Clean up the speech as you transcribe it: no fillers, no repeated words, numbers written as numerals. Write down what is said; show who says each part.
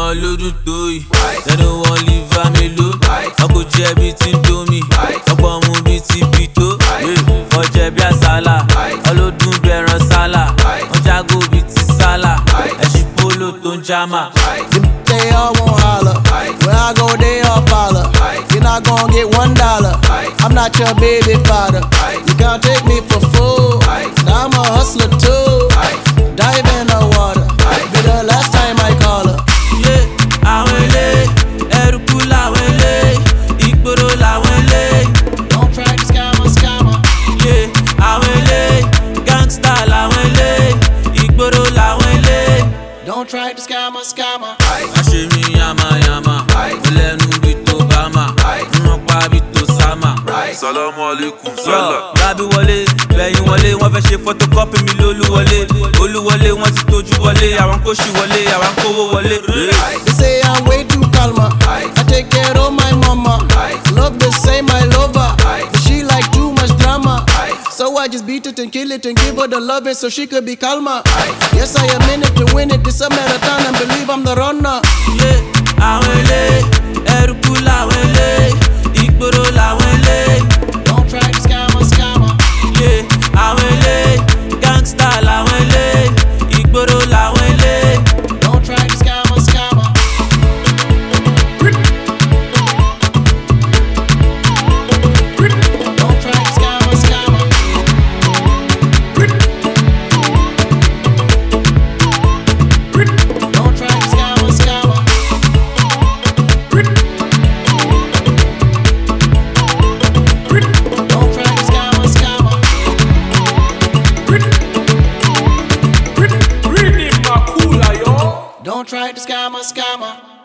Speaker 1: wọn lójú tó yìí. Lẹ́nu wọn liva mélòó. Wọn kò jẹ bí ti Indomie. Ọ̀pọ̀ mu bí ti Pito. Wọ́n jẹ bí àsálà. Ọlọ́dún bí ẹran sálà. Wọ́n jágó bí ti sálà. Ẹ̀sìn polo tó ń jámà.
Speaker 2: They all won't holler. When I go, they all follow. You're not gonna get $1. I'm not your baby father. You can't take me for fool. I'm a hustler too. Dive in the water. Be the last time I call her.
Speaker 1: Yeah, àwọn ilé, ẹrùkú làwọn ilé, ìgboro làwọn ilé.
Speaker 2: Don't try to scammer.
Speaker 1: Yeah, àwọn ilé, gangsta làwọn ilé, ìgboro làwọn ilé.
Speaker 2: Don't try to scammer.
Speaker 1: Àṣé mi yamayama, mo lẹ́nu bí tó bámà, wọ́n pa bí tó sámà.
Speaker 3: Salamu alaikum sala.
Speaker 1: Lábí wọlé, bẹ̀yìn wọlé, wọ́n fẹ́ ṣe photocopy mi lólúwọlé. Olúwọlé, wọ́n ti tójú wọlé, àwọn kò ṣì wọlé, àwọn kówó wọlé.
Speaker 2: They say I'm way too calmer. I take care of my mama. Love the same, I love her. But she like too much drama. So I just beat it and kill it and give her the loving so she could be calmer. Yes, I am in it to win it. This a marathon and believe I'm the runner.
Speaker 1: Yeah, àwọn ilé, ẹrùkú làwọn ilé, ìgboro làwọn ilé.
Speaker 2: Don't try to scammer.
Speaker 1: Yeah, àwọn ilé, gangsta làwọn ilé, ìgboro làwọn ilé.
Speaker 2: Don't try to scammer. Don't try to scammer. Don't try to scammer. Don't try to scammer.
Speaker 4: Read it, Makula, yo.
Speaker 2: Don't try to scammer.